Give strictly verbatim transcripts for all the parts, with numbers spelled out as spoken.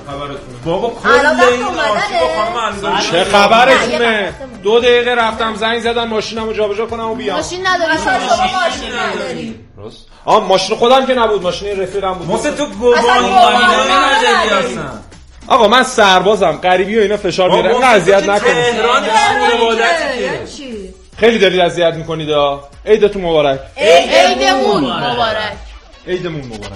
خبرتونه بابا کل این آرشیو با خانم چه خبرتونه؟ دو دقیقه رفتم زنگ زدن ماشینمو جابجا کنم و بیام. ماشین نداری شما ماشین نداری. راست؟ آ ماشین خودم که نبود، ماشین رفیقم بود. واسه تو گواهی نداری اصلا. آقا من سربازم، غریبی و اینا فشار میاره. اینقدر اذیت نکنید. تهران عبادت چی؟ خیلی دارید اذیت میکنید ها. عیدتون مبارک. عیدمون مبارک. عیدمون مبارک.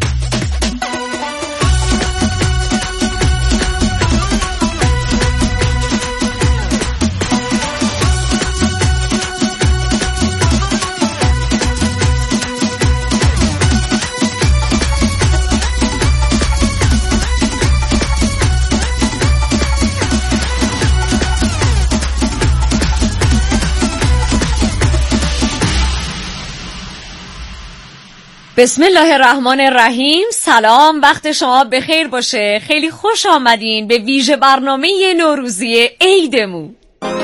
بسم الله الرحمن الرحیم. سلام، وقت شما بخیر باشه. خیلی خوش آمدین به ویژه برنامه نوروزی عیدمون.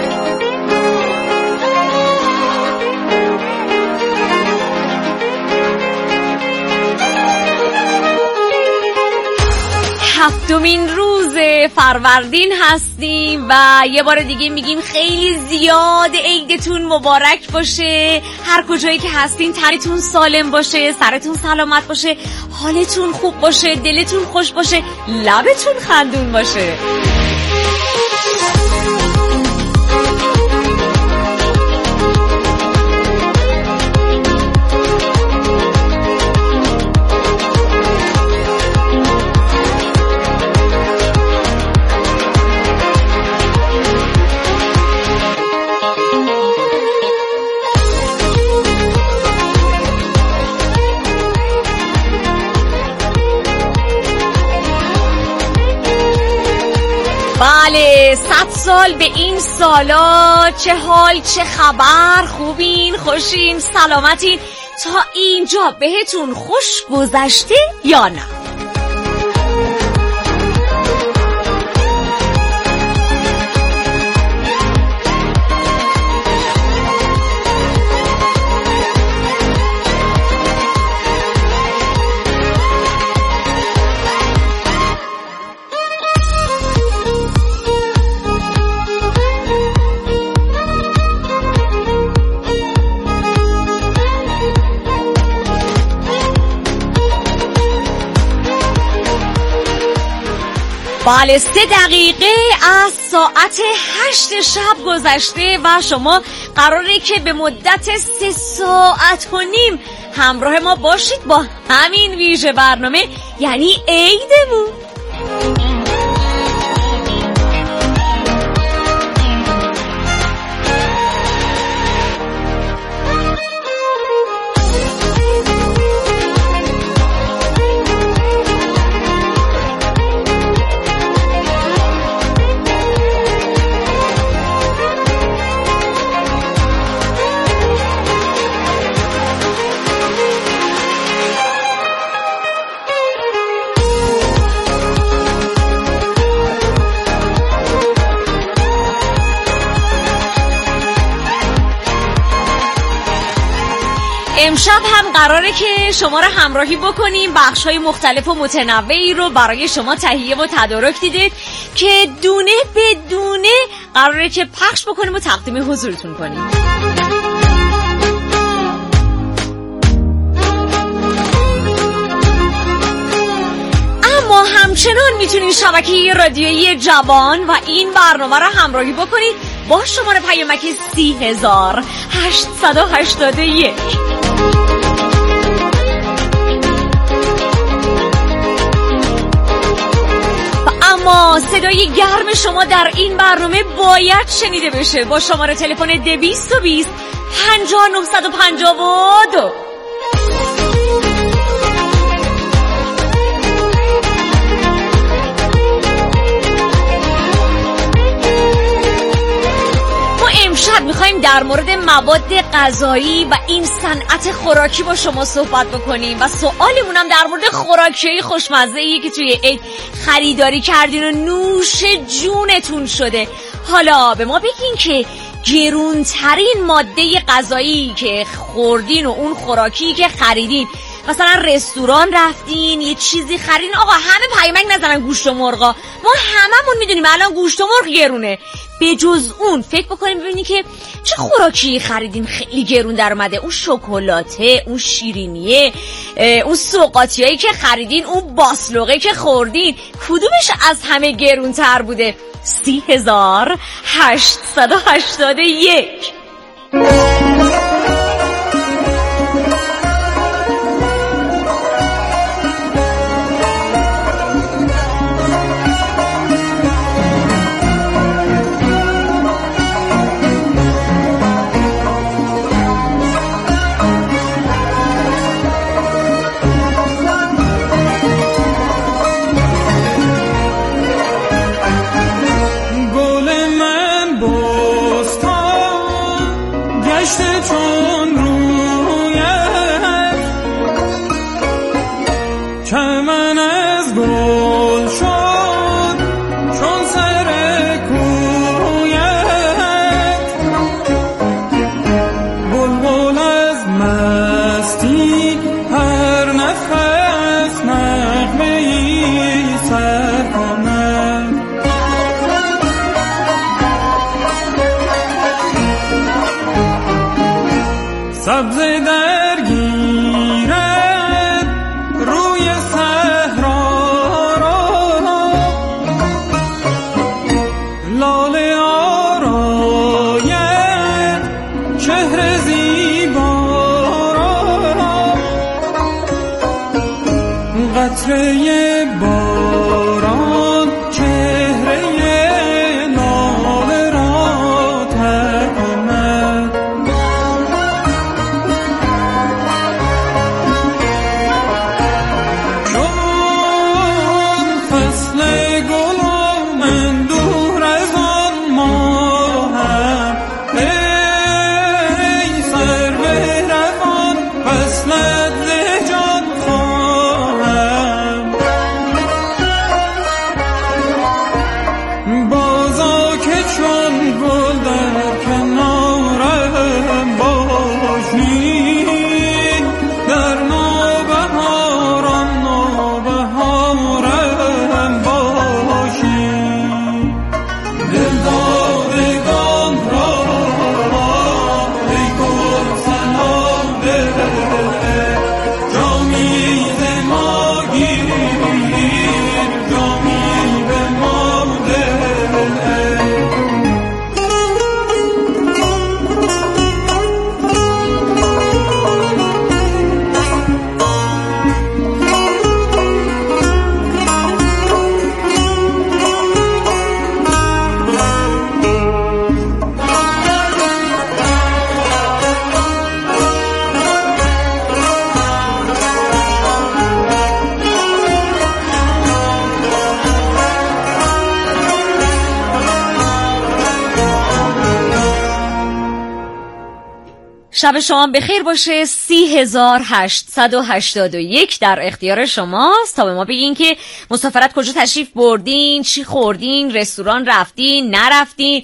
هفتمین روز فروردین هستیم و یه بار دیگه میگیم خیلی زیاد عیدتون مبارک باشه. هر کجایی که هستین تنتون سالم باشه، سرتون سلامت باشه، حالتون خوب باشه، دلتون خوش باشه، لبتون خندون باشه. بله، صد سال به این سالا. چه حال، چه خبر؟ خوبین، خوشین، سلامتین؟ تا اینجا بهتون خوش گذشته یا نه؟ بله، سه دقیقه از ساعت هشت شب گذشته و شما قراره که به مدت سه ساعت و نیم همراه ما باشید با همین ویژه برنامه، یعنی عیدمون. امشب هم قراره که شما رو همراهی بکنیم. بخش‌های مختلف و متنوعی رو برای شما تهیه و تدارک دیدید که دونه به دونه قراره که پخش بکنیم و تقدیم حضورتون کنیم. اما همچنان میتونید شبکه رادیویی جوان و این برنامه رو همراهی بکنید با شماره پیامک سی هزار هشتصد و هشتاد و یک. اما صدای گرم شما در این برنامه باید شنیده بشه با شماره تلفن دویست و بیست پنجاه نهصد و پنجاه و دو. امشب میخوایم در مورد مواد غذایی و این صنعت خوراکی با شما صحبت بکنیم و سوالمون هم در مورد خوراکی خوشمزه‌ای که توی عید خریداری کردین و نوش جونتون شده. حالا به ما بگین که گرونترین ماده غذایی که خوردین و اون خوراکی که خریدین مثلا رستوران رفتین یه چیزی خریدین، آقا همه پیمک نزنن گوشت و مرغا، ما هممون میدونیم الان گوشت و مرغ گرونه. به جز اون فکر بکنیم ببینید که چه خوراکی خریدین خیلی گرون در اومده، اون شکلاته، اون شیرینیه، اون سوغاتیایی که خریدین، اون باسلوقه که خوردین، کدومش از همه گرون تر بوده؟ سی هزار هشتصد و هشتاد و یک. شب شما بخیر باشه. سی هزار هشتصد و هشتاد و یک در اختیار شماست تا به ما بگین که مسافرت کجا تشریف بردین، چی خوردین، رستوران رفتین، نرفتین،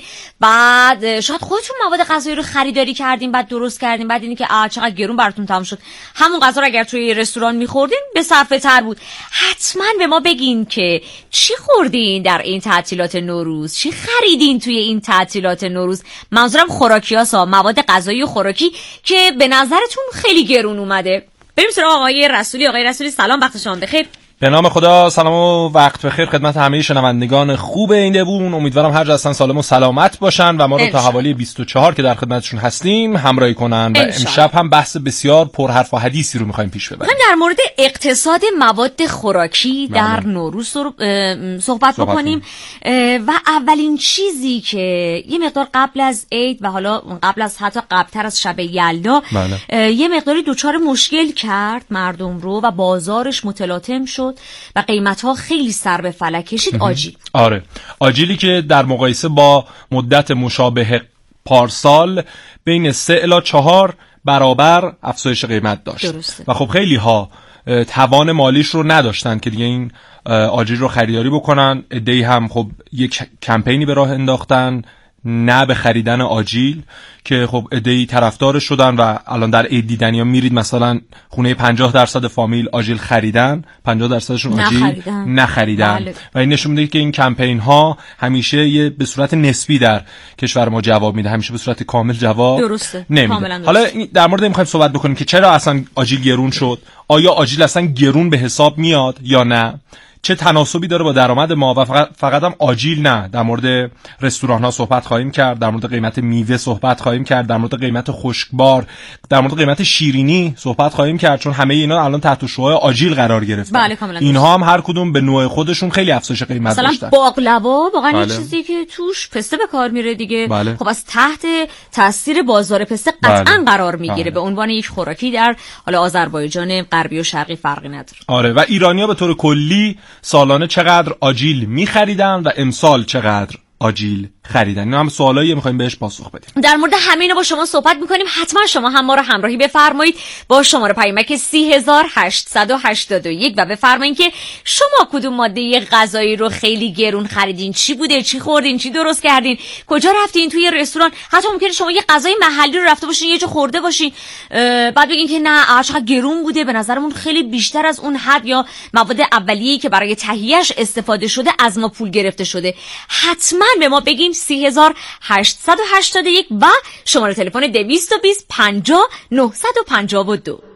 بعد شاید خودتون مواد غذایی رو خریداری کردین بعد درست کردین، بعد اینی که آ چقدر گرون براتون تمام شد، همون غذا رو اگر توی رستوران می‌خوردین به صرفه تر بود. حتما به ما بگین که چی خوردین در این تعطیلات نوروز، چی خریدین توی این تعطیلات نوروز. منظورم خوراکیاسا، مواد غذایی و خوراکی که به نظرتون خیلی گرون اومده. بریم سراغ آقای رسولی. آقای رسولی سلام، وقت شما بخیر. به نام خدا، سلام و وقت بخیر خدمت همه شنوندگان خوب این دبون. امیدوارم هر جا هستن سالم و سلامت باشن و ما رو تا حوالی بیست و چهار که در خدمتشون هستیم همراهی کنن و امشب هم بحث بسیار پر حرف و حدیثی رو می‌خوایم پیش ببریم. در مورد اقتصاد مواد خوراکی در نوروز صحبت بکنیم و اولین چیزی که یه مقدار قبل از عید و حالا قبل از حتی قبل‌تر از شب یلدا یه مقداری دوچار مشکل کرد مردم رو و بازارش متلاطم شد و قیمت‌ها خیلی سر به فلک کشید. آجیل. آره، آجیلی که در مقایسه با مدت مشابه پارسال بین سه الی چهار برابر افزایش قیمت داشت. درسته. و خب خیلی ها توان مالیش رو نداشتن که دیگه این آجیل رو خریداری بکنن. عده‌ای هم خب یک کمپینی به راه انداختن، نه به خریدن آجیل که خب عده‌ای طرفدار شدن و الان در عید دیدنیا میرید مثلا خونه پنجاه درصد فامیل آجیل خریدن، پنجاه درصدشون آجیل نخریدن, نخریدن. بله. و این نشون میده که این کمپین ها همیشه یه به صورت نسبی در کشور ما جواب میده، همیشه به صورت کامل جواب درسته نمیده. حالا در مورد این میخوایم صحبت بکنیم که چرا اصلا آجیل گرون شد، آیا آجیل اصلا گرون به حساب میاد یا نه، چه تناسبی داره با درآمد ما و فقط فقط هم آجیل نه، در مورد رستوران ها صحبت خواهیم کرد، در مورد قیمت میوه صحبت خواهیم کرد، در مورد قیمت خشکبار، در مورد قیمت شیرینی صحبت خواهیم کرد، چون همه اینا الان تحت شعاع آجیل قرار گرفتن. بله کاملا. اینها هم هر کدوم به نوع خودشون خیلی افزایش قیمت مثلا داشتن. مثلا باقلوا واقعا بله. یه چیزی که توش پسته به کار میره دیگه. بله. خب از تحت تاثیر بازار پسته قطعا بله. قرار میگیره. بله. به عنوان یک خوراکی در حالا آذربایجان غربی و شرقی فرقی نداره. آره و ایرانی‌ها به طور کلی سالانه چقدر آجیل می‌خریدن و امسال چقدر آجیل خریدن؟ اینا هم سوالایی می‌خوایم بهش پاسخ بدیم. در مورد همه اینا با شما صحبت می‌کنیم. حتما شما هم ما رو همراهی بفرمایید با شماره پیامک سه هزار هشتصد و هشتاد و یک و بفرمایید که شما کدوم ماده غذایی رو خیلی گرون خریدین، چی بوده، چی خوردین، چی درست کردین، کجا رفتین، توی رستوران، حتی ممکنه شما یه غذای محلی رو رفته باشین یه جا خورده باشین بعد بگین که نه چقدر گرون بوده، به نظرمون خیلی بیشتر از اون حد یا مواد اولیه‌ای که برای تهیه‌اش استفاده شده از ما پول گرفته شده. حتما به ما بگین سه هزار هشتصد و هشتاد و یک و شماره تلفن دویست و بیست پنجاه نهصد و پنجاه و دو.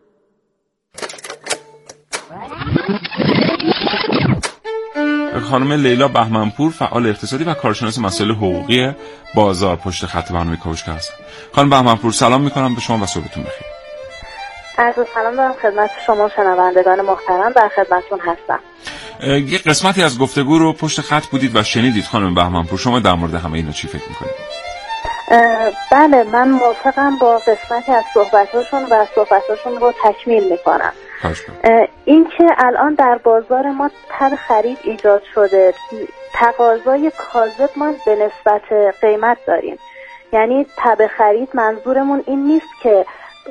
خانم لیلا بهمنپور فعال اقتصادی و کارشناس مسائل حقوقی بازار پشت خط برنامه کاوشگر هستن. خانم بهمنپور سلام میکنم به شما و صبحتون بخیر. عرض سلام دارم خدمت شما شنوندگان محترم، در خدمتتون هستم. یه قسمتی از گفتگو رو پشت خط بودید و شنیدید خانم بهمنپور، شما در مورد همه اینا چی فکر میکنید؟ بله من موافقم با قسمتی از صحبتاشون و صحبتاشون رو تکمیل میکنم. این که الان در بازار ما تب خرید ایجاد شده، تقاضای کاذب ما به نسبت قیمت داریم. یعنی تب خرید منظورمون این نیست که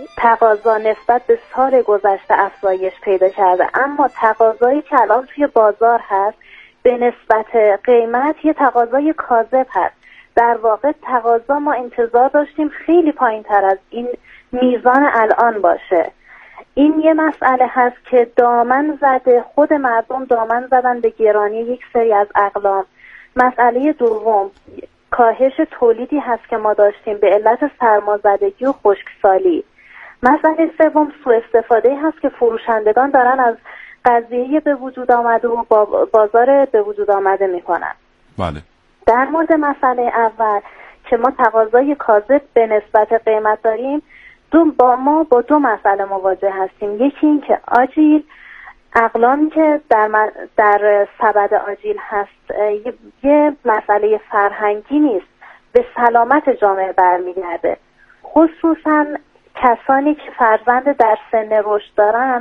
تقاضا نسبت به سال گذشته افزایش پیدا کرده، اما تقاضایی که الان توی بازار هست به نسبت قیمت یه تقاضای کاذب هست. در واقع تقاضا ما انتظار داشتیم خیلی پایین تر از این میزان الان باشه. این یه مسئله هست که دامن زده، خود مردم دامن زدن به گرانی یک سری از اقلام. مسئله دوم کاهش تولیدی هست که ما داشتیم به علت سرمازدگی و خشکسالی. مسئله سوم سوء استفاده هست که فروشندگان دارن از قضیه به وجود آمده و بازار به وجود آمده میکنن. بله. در مورد مسئله اول که ما تقاضای کاذب به نسبت قیمت داریم، دو با ما با دو مسئله مواجه هستیم. یکی این که آجیل اقلامی که در من در سبد آجیل هست یه, یه مسئله فرهنگی نیست، به سلامت جامعه برمیگرده. خصوصا کسانی که فرزند در سن رشد دارن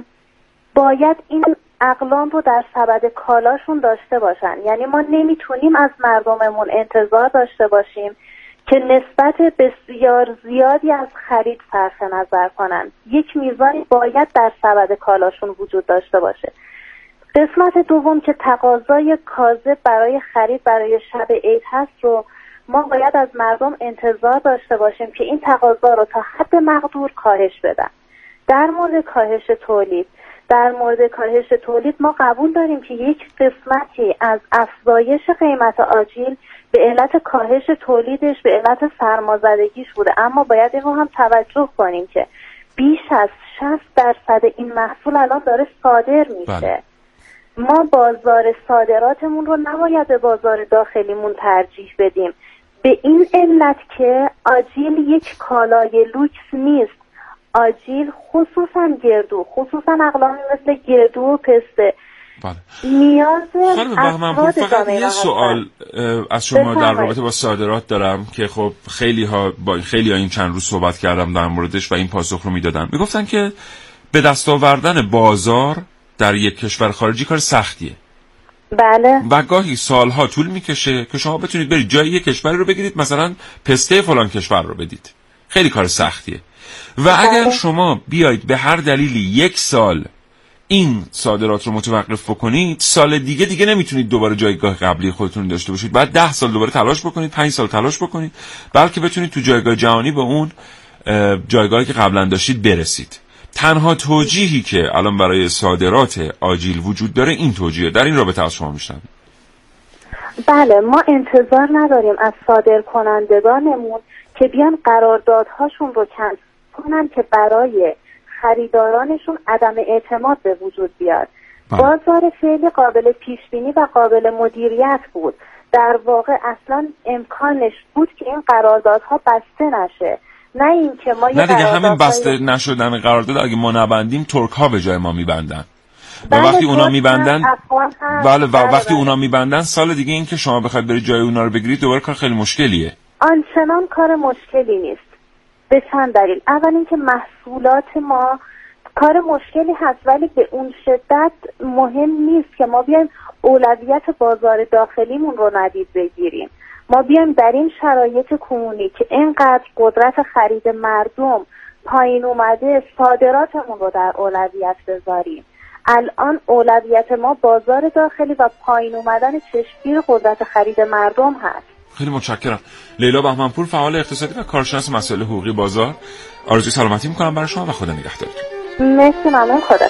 باید این اقلام رو در سبد کالاشون داشته باشن. یعنی ما نمیتونیم از مردممون انتظار داشته باشیم که نسبت بسیار زیادی از خرید صرف نظر کنن. یک میزانی باید در سبد کالاشون وجود داشته باشه. قسمت دوم که تقاضای کاذب برای خرید برای شب عید هست رو ما باید از مردم انتظار داشته باشیم که این تقاضا رو تا حد مقدور کاهش بدن. در مورد کاهش تولید در مورد کاهش تولید ما قبول داریم که یک قسمتی از افزایش قیمت آجیل به علت کاهش تولیدش به علت سرمازدگیش بوده، اما باید این رو هم توجه کنیم که بیش از شصت درصد این محصول الان داره صادر میشه. بله. ما بازار صادراتمون رو نباید به بازار داخلیمون ترجیح بدیم، به این علت که آجیل یک کالای لوکس نیست. آجیل خصوصا گردو، خصوصا اقلامی مثل گردو و پسته بله. نیاز افراد فقط یه سوال از شما در رابطه با صادرات دارم که خب خیلی ها با خیلی ها این چند روز صحبت کردم در موردش و این پاسخ رو میدادن، میگفتن که به دست آوردن بازار در یک کشور خارجی کار سختیه. بله. و گاهی سالها طول میکشه که شما بتونید برید جای یک کشوری رو بگیرید، مثلا پسته فلان کشور رو بدید. خیلی کار سختیه. و اگر بله. شما بیایید به هر دلیلی یک سال این صادرات رو متوقف بکنید، سال دیگه دیگه نمیتونید دوباره جایگاه قبلی خودتون داشته باشید. بعد ده سال دوباره تلاش بکنید، پنج سال تلاش بکنید، بلکه بتونید تو جایگاه جهانی به اون جایگاهی که قبلا داشتید برسید. تنها توجیهی که الان برای صادرات آجیل وجود داره این توجیه. در این رابطه از شما میشنم. بله، ما انتظار نداریم از صادر کنندگانمون که بیان قراردادهاشون رو کنسل کنن که برای خریدارانشون عدم اعتماد به وجود بیاد. بازار خیلی قابل پیش بینی و قابل مدیریت بود. در واقع اصلا امکانش بود که این قراردادها بسته نشه، نه اینکه ما نه دیگه همین بسته نشدن قرارداد اگه ما نبندیم ترک ها به جای ما میبندن. و وقتی اونا میبندن بله و وقتی اونا میبندن سال دیگه این که شما بخواید برید جای اونا رو بگیرید دوباره کار خیلی مشکلیه. آنچنان کار مشکلی نیست به چند دلیل. اول اینکه محصولات ما کار مشکلی هست، ولی به اون شدت مهم نیست که ما بیایم اولویت بازار داخلیمون رو ندید بگیریم. ما بیایم در این شرایط کنونی که اینقدر قدرت خرید مردم پایین اومده صادراتمون رو در اولویت بذاریم. الان اولویت ما بازار داخلی و پایین اومدن چشمگیر قدرت خرید مردم هست. خیلی متشکرم. لیلا بهمنپور، فعال اقتصادی و کارشناس مسائل حقوقی بازار، آرزوی سلامتی میکنم برای شما و خدا نگهدارتون. مرسی، ممنون، خدا.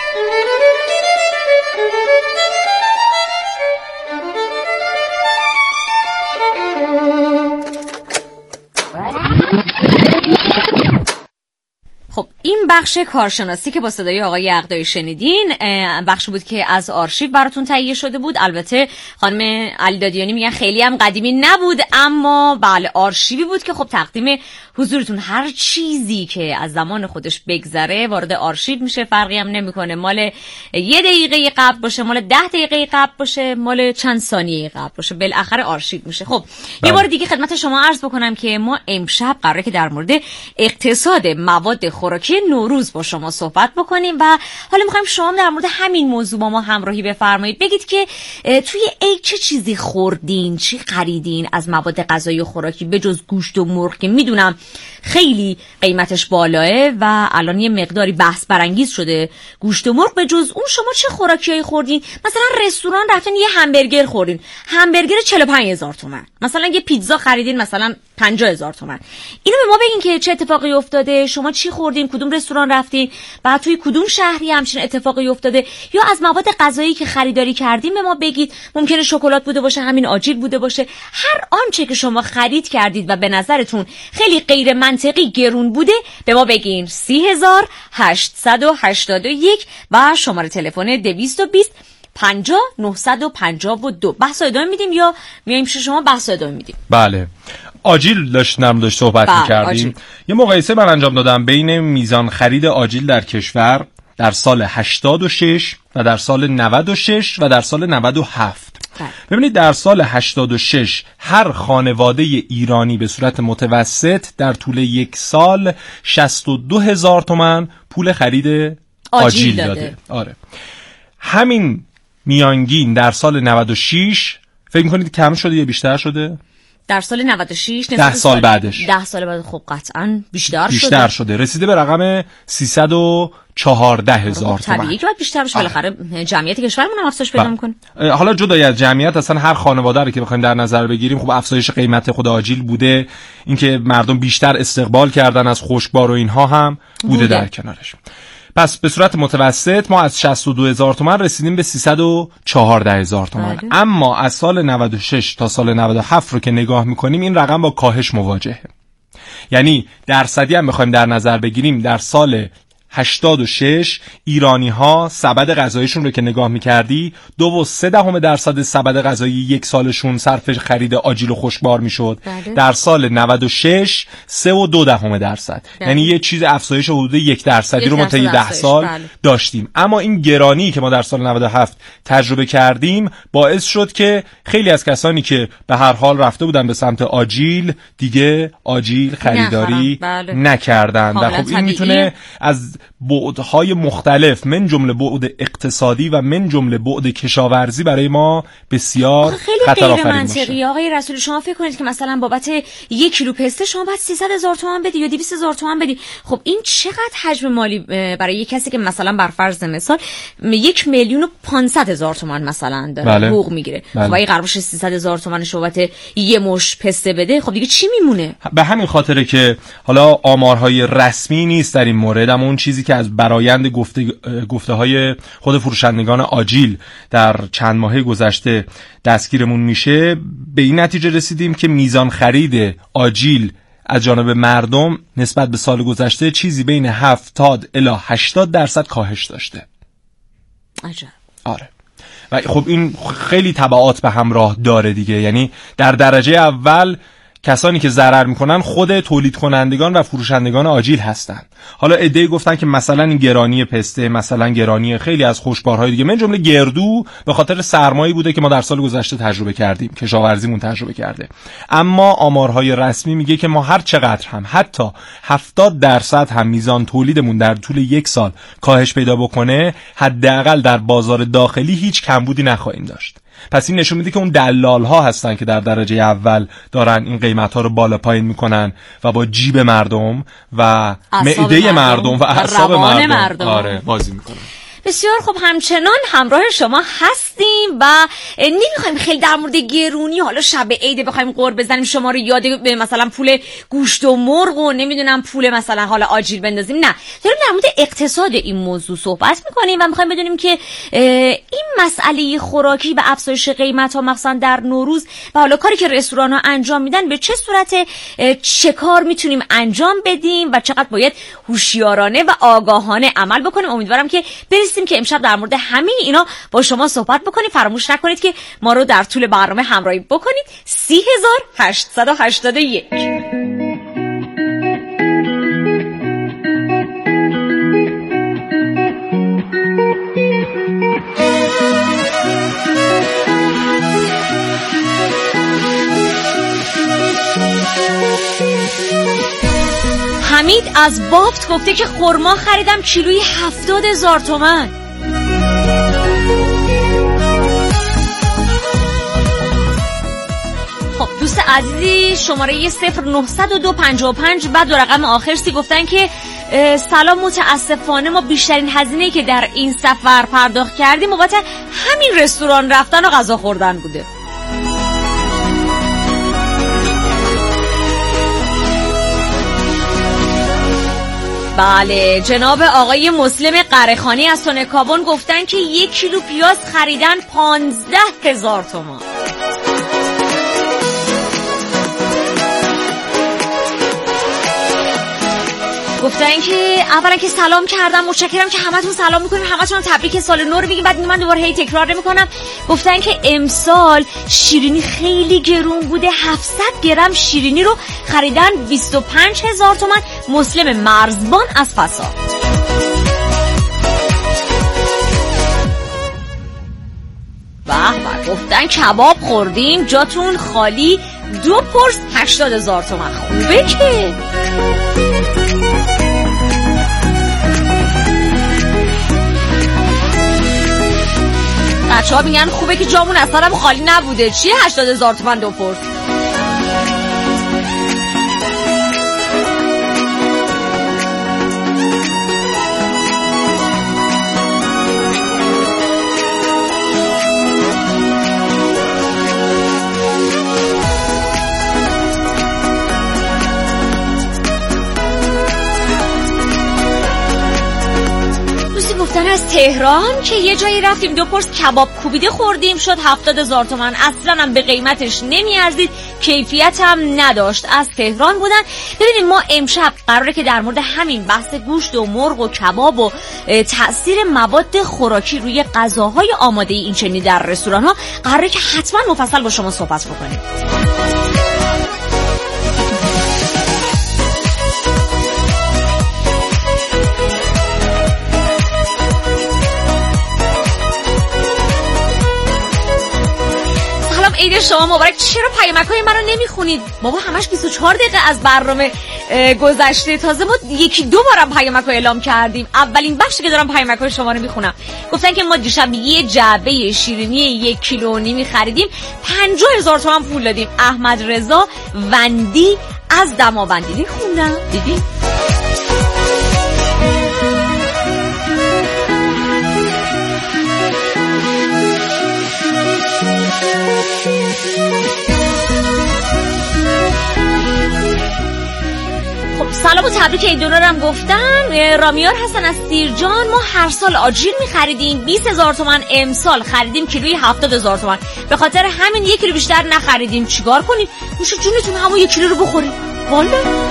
خب این بخش کارشناسی که با صدای آقای عقدایی شنیدین بخش بود که از آرشیو براتون تهیه شده بود. البته خانم علی دادیانی میگن خیلی هم قدیمی نبود، اما بله آرشیوی بود که خب تقدیم حضورتون. هر چیزی که از زمان خودش بگذره وارد آرشیو میشه، فرقی هم نمیکنه مال یه دقیقه قبل باشه، مال ده دقیقه قبل باشه، مال چند ثانیه قبل باشه، بالاخره آرشیو میشه. خب بله. یه بار دیگه خدمت شما عرض بکنم که ما امشب قراره که در مورد اقتصاد مواد خوراکی نوروز با شما صحبت بکنیم و حالا میخوایم شما در مورد همین موضوع با ما همراهی بفرمایید. بگید که توی عید چه چیزی خوردین، چی خریدین از مواد غذایی و خوراکی به جز گوشت و مرغ که میدونم خیلی قیمتش بالاه و الان یه مقداری بحث برانگیز شده گوشت و مرغ. به جز اون شما چه خوراکیایی خوردین؟ مثلا رستوران رفتین یه همبرگر خوردین، همبرگر چهل و پنج هزار تومان. مثلا یه پیتزا خریدین مثلا پنجاه هزار تومان. اینو به ما بگین که چه اتفاقی افتاده، شما چی خوردین، کدوم رستوران رفتین، بعد توی کدوم شهری همچین اتفاقی افتاده، یا از مواد غذایی که خریداری کردین به ما بگید. ممکنه شکلات بوده باشه، همین آجیل بوده باشه، هر آنچه که شما خرید کردید و به نظرتون خیلی غیر منطقی گرون بوده به ما بگین. سی هزار هشتصد و هشتاد و یک و شماره تلفن دویست و بیست پنجاه نهصد و پنجاه و دو. بحث ادامه میدیم یا میایم پیش شما بحث ادامه میدیم؟ بله. آجیل داشت نرم داشت صحبت می‌کردیم. یه مقایسه من انجام دادم بین میزان خرید آجیل در کشور در سال هشتاد و شش و در سال نود و شش و در سال نود و هفت. ببینید در سال هشتاد و شش هر خانواده ایرانی به صورت متوسط در طول یک سال شصت و دو هزار تومان پول خرید آجیل, آجیل داده. داده. آره. همین میانگین در سال نود و شش فکر می‌کنید کم شده یا بیشتر شده؟ در سال نود و شش ده سال, سال بعدش ده سال بعد خب قطعاً بیشتر, بیشتر شده. شده رسیده به رقم سیصد و چهارده هزار تومان. طبیعیه که باید بیشتر بشه، بالاخره جمعیت کشورمون هم افزایش پیدا می‌کنه. حالا جدای از جمعیت اصلا هر خانواده رو که بخوایم در نظر بگیریم خب افزایش قیمت خود آجیل بوده، اینکه مردم بیشتر استقبال کردن از خشکبار و اینها هم بوده, بوده. در کنارش. پس به صورت متوسط ما از شصت و دو هزار تومان رسیدیم به سیصد و چهارده هزار تومان. اما از سال نود و شش تا سال نود و هفت رو که نگاه میکنیم این رقم با کاهش مواجهه. یعنی درصدی هم بخوایم در نظر بگیریم در سال هشتاد و شش ایرانی ها سبد غذاییشون رو که نگاه میکردی دو و سه دهم درصد سبد غذایی یک سالشون صرف خرید آجیل و خشکبار میشد. در سال نود و شش سه و دو دهم درصد. یعنی یه چیز افزایش حدود یک درصدی رو ما طی ده سال بله. داشتیم. اما این گرانی که ما در سال نود و هفت تجربه کردیم باعث شد که خیلی از کسانی که به هر حال رفته بودن به سمت آجیل دیگه آجیل خریداری بله. نکردن. و خب این میتونه از بعدهای مختلف من جمله بعد اقتصادی و من جمله بعد کشاورزی برای ما بسیار خطر آفرین باشه. خیلی غیر منطقی آقای رسولی. شما فکر کنید که مثلا بابت یک کیلو پسته شما باید سیصد هزار تومان بدی یا دویست هزار تومان بدی. خب این چقدر حجم مالی برای یک کسی که مثلا بر فرض مثال یک میلیون و پانصد هزار تومان مثلا داره بله. حقوق میگیره. بله. خب اگه قرار باشه سیصد هزار تومان بابت یه مش پسته بده، خب دیگه چی میمونه؟ به همین خاطره که حالا آمارهای رسمی نیست در این مورد، اما اون چیزی که از برآیند گفته گفته های خود فروشندگان آجیل در چند ماه گذشته دستگیرمون میشه، به این نتیجه رسیدیم که میزان خرید آجیل از جانب مردم نسبت به سال گذشته چیزی بین هفتاد الی هشتاد درصد کاهش داشته. عجب. آره. و خب این خیلی تبعات به همراه داره دیگه. یعنی در درجه اول کسانی که ضرر میکنن خود تولید کنندگان و فروشندگان آجیل هستن. حالا عده‌ای گفتن که مثلا این گرانی پسته، مثلا گرانی خیلی از خوشبارهای دیگه، من جمله گردو به خاطر سرمایی بوده که ما در سال گذشته تجربه کردیم، کشاورزیمون تجربه کرده. اما آمارهای رسمی میگه که ما هر چقدر هم حتی هفتاد درصد هم میزان تولیدمون در طول یک سال کاهش پیدا بکنه، حداقل در بازار داخلی هیچ کمبودی نخواهیم داشت. پس این نشون میده که اون دلال ها هستن که در درجه اول دارن این قیمت ها رو بالا پایین میکنن و با جیب مردم و معده مردم و اعصاب مردم, مردم آره بازی میکنن. بسیار خب، همچنان همراه شما هستیم و نمیخوایم خیلی در مورد گرونی حالا شب عید بخوایم قور بزنیم شما رو یاد به مثلا پول گوشت و مرغ و نمیدونم پول مثلا حالا آجیل بندازیم. نه، داریم در مورد اقتصاد این موضوع صحبت میکنیم و میخوایم بدونیم که این مسئله خوراکی و افزایش قیمت ها مثلا در نوروز و حالا کاری که رستوران ها انجام میدن به چه صورت، چه کار میتونیم انجام بدیم و چقدر باید هوشیارانه و آگاهانه عمل بکنیم. امیدوارم که برسیم که امشب در مورد همین اینا با شما صحبت بکنیم. فراموش نکنید که ما رو در طول برنامه همراهی بکنید. سی هزار هشتصد و هشتاد و یک. حمید از بافت گفته که خرما خریدم کیلویی هفتاد هزار تومن. خب دوست عزیزی شماره صفر نهصد و دو پنجاه و پنج بعد دو رقم آخر سی گفتن که سلام، متاسفانه ما بیشترین هزینه‌ای که در این سفر پرداخت کردیم بابت همین رستوران رفتن و غذا خوردن بوده. بله، جناب آقای مسلم قره‌خانی از تونکابون گفتن که یک کیلو پیاز خریدن پانزده هزار تومان. گفتن که اولا که سلام کردم، متشکرم که همتون سلام میکنیم، همتون تبریک سال نو رو میگیم، بعد من دوباره هی تکرار نمیکنم. گفتن که امسال شیرینی خیلی گرون بوده، هفتصد گرم شیرینی رو خریدن بیست و پنج هزار تومان. مسلم مرزبان از فساد. به به، گفتن کباب خوردیم جاتون خالی، دو پرس هشتاد هزار تومان. خوبه که بچه ها میگن خوبه که جامون اصلا هم خالی نبوده. چیه هشتاد هزار تومن دو پرس؟ گفتن از تهران که یه جایی رفتیم دو پرس کباب کوبیده خوردیم شد هفتاد هزار تومن، اصلا هم به قیمتش نمیارزید، کیفیت هم نداشت. از تهران بودن. ببینید ما امشب قراره که در مورد همین بحث گوشت و مرغ و کباب و تأثیر مواد خوراکی روی غذاهای آماده این چنینی در رستوران ها قراره که حتما مفصل با شما صحبت بکنیم. عید شما مبارک. چرا پیامک‌های منو نمیخونید؟ بابا همش بیست و چهار دقیقه از برنامه گذشته، تازه ما یکی دو بارم پیامک رو اعلام کردیم. اولین بخشی که دارم پیامک‌های شما رو میخونم، گفتن که ما دیشب یه جعبه شیرینی یک کیلو و نیمی خریدیم، پنجاه هزار تومان پول دادیم. احمد رضا وندی از دماوندی. میخوندم دیدی؟ خب سلام و تبریک عید هم گفتن. رامیار حسن از سیرجان، ما هر سال آجیل می‌خریدیم بیست هزار تومان، امسال خریدیم کیلویی هفتاد هزار تومان، به خاطر همین یک کیلو بیشتر نخریدیم. چیکار کنیم؟ میشه جونتون همون یک کیلو رو بخوریم. والا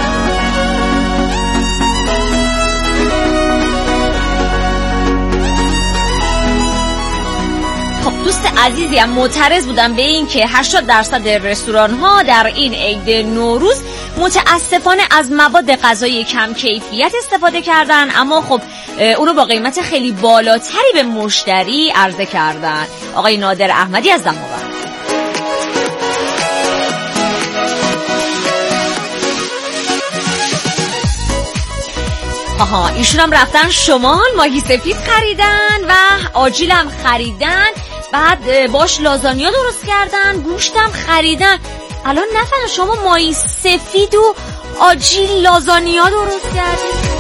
خب دوست عزیزی هم معترض بودن به این که هشتاد درصد رستوران ها در این عید نوروز متاسفانه از مواد غذایی کم کیفیت استفاده کردن، اما خب اونو با قیمت خیلی بالاتری به مشتری عرضه کردن. آقای نادر احمدی از دماوند. آها ایشون هم رفتن شمال، ماهی سفید خریدن و آجیل هم خریدن، بعد باش لازانیا درست کردن، گوشت هم خریدن. الان نفهمم شما ماهی سفید و آجیل لازانیا درست کردید؟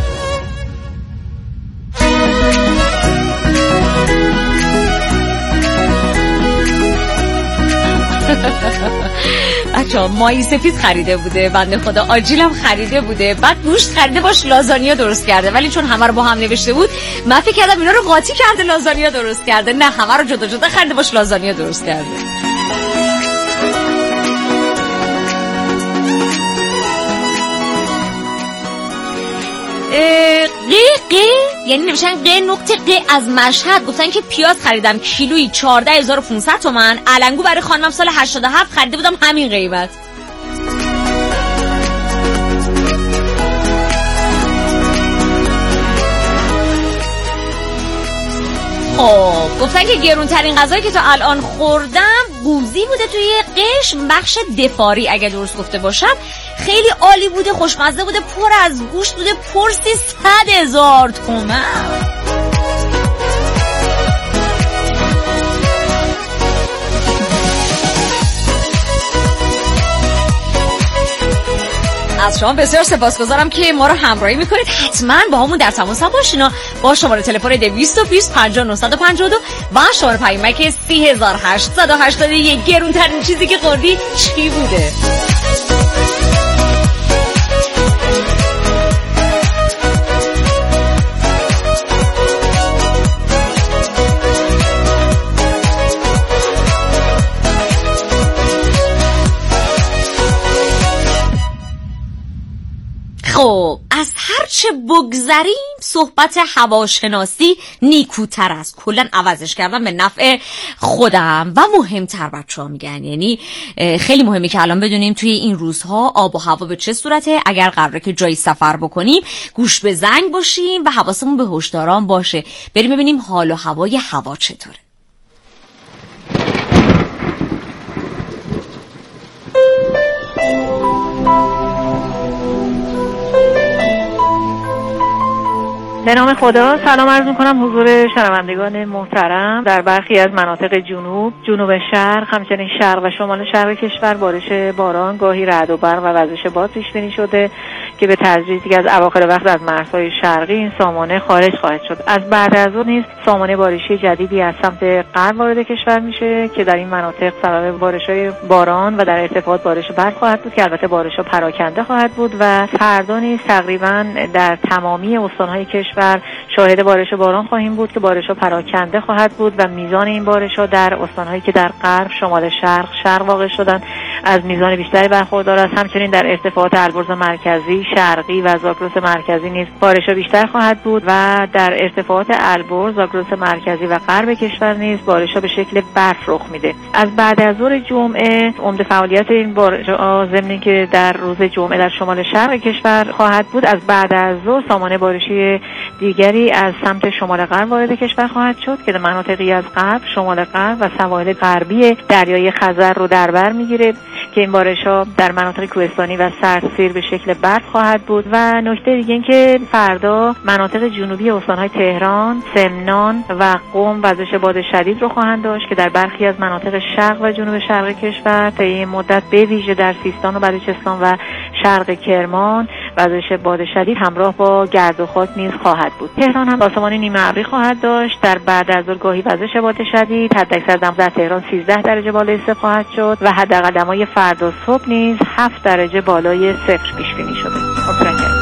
بچه‌ها ماهی سفید خریده بوده بنده خدا، آجیل هم خریده بوده، بعد گوشت خریده باش لازانیا درست کرده، ولی چون همه رو با هم نوشته بود من فکر کردم اینا رو قاطی کرده لازانیا درست کرده. نه، همه رو جدا جدا خریده باش لازانیا درست کرده. قی قی یعنی نوشتن قی نقطه قی از مشهد، گفتن که پیاز خریدم کیلویی چهارده هزار و پانصد تومان، علنگو برای خانمم سال هشتاد و هفت خریده بودم همین قیمت. خب گفتن که گرونترین غذایی که تا الان خوردم قوزی بوده توی قش بخش دفاری، اگه درست گفته باشم. خیلی عالی بوده، خوشمزه بوده، پر از گوشت بوده، پرسی صد هزار تومان. از شما بسیار سپاسگزارم که ما رو همراهی میکنید. حتما با همون در تماس باشین با شماره تلفن دویست و بیست پنجاه نهصد و پنجاه و دو و شماره پیامک سی هزار هشتصد و هشتاد و یک. گرونترین چیزی که خوردی چی بوده؟ خب از هر چه بگذریم صحبت هواشناسی نیکوتر است. کلا عوضش کردم به نفع خودم و مهمتر بچه‌ها میگن، یعنی خیلی مهمه که الان بدونیم توی این روزها آب و هوا به چه صورته. اگر قراره که جایی سفر بکنیم گوش به زنگ باشیم و حواسمون به هشداران باشه. بریم ببینیم حال و هوای هوا چطوره. به نام خدا. سلام عرض می‌کنم حضور شنوندگان محترم. در برخی از مناطق جنوب، جنوب شرق، همچنین شرق و شمال شرق کشور بارش باران، گاهی رعد و برق و وزش باد پیش بینی شده که به تدریج دیگه از اواخر وقت از مرزهای شرقی این سامانه خارج خواهد شد. از بعد از اون نیز سامانه بارشی جدیدی از سمت غرب وارد کشور میشه که در این مناطق سبب بارش‌های باران و در ارتفاعات بارش برف خواهد بود که البته بارش‌ها پراکنده خواهد بود و فردا نیز تقریباً در تمامی استان‌های کشور شاهد بارش باران خواهیم بود که بارش‌ها پراکنده خواهد بود و میزان این بارش‌ها در استان‌هایی که در غرب، شمال شرق، شرق واقع شدن از میزان بیشتری برخوردار است. همچنین در ارتفاعات البرز مرکزی، شرقی و زاگرس مرکزی نیز بارش‌ها بیشتر خواهد بود و در ارتفاعات البرز، زاگرس مرکزی و غرب کشور نیز بارش‌ها به شکل برف رخ میده. از بعد از ظهر جمعه عمده فعالیت این بارش‌ها ضمن که در روز جمعه در شمال شرق کشور خواهد بود، از بعد از ظهر سامانه بارشی دیگری از سمت شمال غرب وارد کشور خواهد شد که در مناطقی از غرب، شمال غرب و سواحل غربی دریای خزر رو در بر میگیره که این بارش‌ها در مناطق کوهستانی و سردسیر به شکل برف خواهد بود. و نکته دیگه این که فردا مناطق جنوبی استان‌های تهران، سمنان و قم وزش باد شدید رو خواهند داشت که در برخی از مناطق شرق و جنوب شرق کشور طی این مدت به ویژه در سیستان و بلوچستان و شرق کرمان وزش باد شدید همراه با گرد و خاک نیز خواهد بود. تهران هم آسمان نیمه ابری خواهد داشت. در بعد از ظهر گاهی وزش باد شدید، حداکثر دما در تهران سیزده درجه بالای صفر خواهد شد و حداقل دمای فردا صبح نیز هفت درجه بالای صفر پیش بینی شده. متشکرم.